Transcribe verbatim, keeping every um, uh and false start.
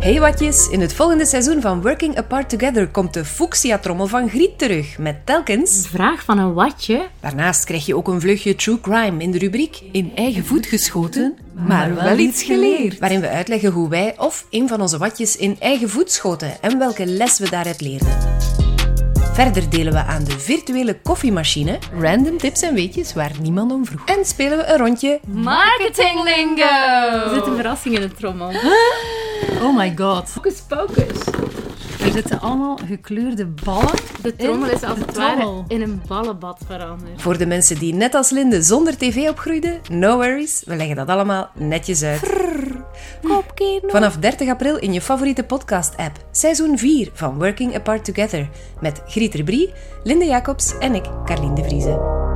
Hey watjes, in het volgende seizoen van Working Apart Together komt de Fuchsia-trommel van Griet terug, met telkens... Vraag van een watje. Daarnaast krijg je ook een vlugje True Crime in de rubriek In eigen voet geschoten, maar wel iets geleerd. Waarin we uitleggen hoe wij of een van onze watjes in eigen voet schoten en welke les we daaruit leerden. Verder delen we aan de virtuele koffiemachine random tips en weetjes waar niemand om vroeg. En spelen we een rondje Marketing lingo! Er zit een verrassing in de trommel. Oh my god. Focus, focus. Er zitten allemaal gekleurde ballen. De trommel is als de het ware trommel. in een ballenbad veranderd. Voor de mensen die net als Linde zonder tv opgroeiden, no worries, we leggen dat allemaal netjes uit. Vanaf dertig april in je favoriete podcast-app. Seizoen vier van Working Apart Together. Met Griet Rebrie, Linde Jacobs en ik, Carlien de Vrieze.